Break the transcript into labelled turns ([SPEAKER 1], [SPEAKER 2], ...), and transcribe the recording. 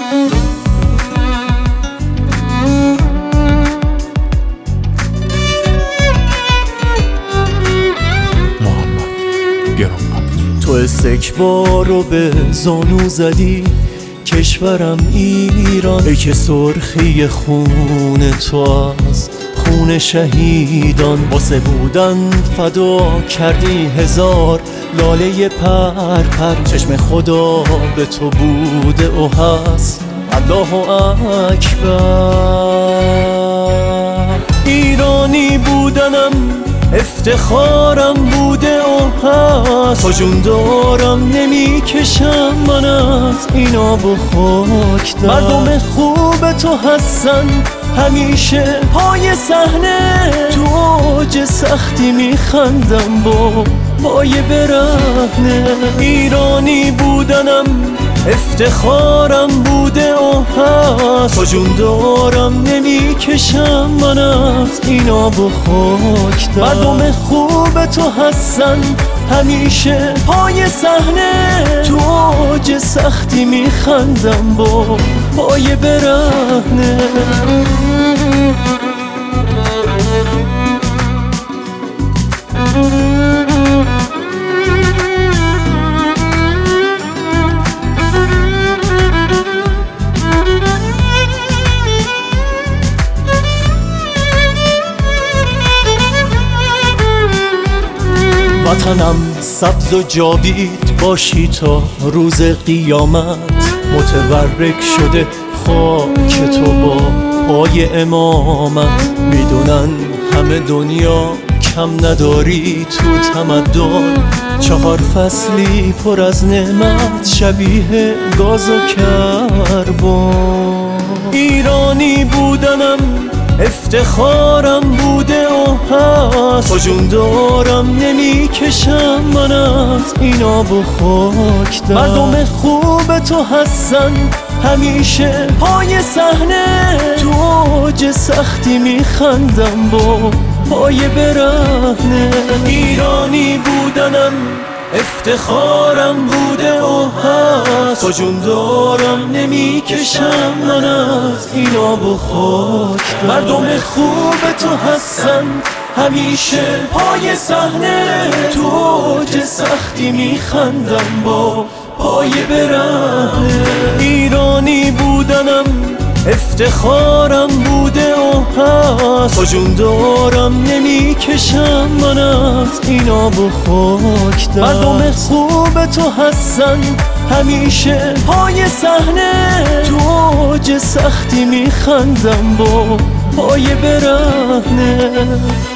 [SPEAKER 1] تو استکبارو به زانو زدی، کشورم ایران، ای که سرخی خون تو از خون شهیدان. واسه بودن فدا کردی هزار لاله پر پر، چشم خدا به تو بوده و هست، الله اکبر. ایرانی بودنم افتخارم بوده و هست، تا جون دارم نمیکشم من از این آب و خاک در. مردم خوب تو هستن همیشه پای صحنه، تو اوج سختی میخندم با پای برهنه. ایرانی بودنم افتخارم بوده و هست، تا جون دارم نمیکشم من از این آب و خاک در. مردم خوب تو هستن همیشه پای صحنه، تو اوج سختی میخندم با پای برهنه. وطنم سبز و جاوید باشی تا روز قیامت، متورک شده خاک تو با پای امامت. میدونن همه دنیا کم نداری تو تمدن، 4 فصلی پر از نعمت شبیه گاز و کربن. ایرانی بودنم افتخارم بوده و هست، تا جون دارم نمیکشم من از این آب و خاک در. مردم خوب تو هستن همیشه پای صحنه، تو اوج سختی میخندم با پای برهنه. ایرانی بودنم افتخارم بوده و هست، تا جون دارم نمیکشم من از این آب و خاک در. مردم خوب تو هستن همیشه پای صحنه، تو اوج سختی میخندم با پای برهنه. ایرانی بودنم افتخارم بوده و هست، تا جون دارم نمیکشم من از این آب و خاک در. مردم خوب تو هستن همیشه پای صحنه، تو اوج سختی میخندم با پای برهنه.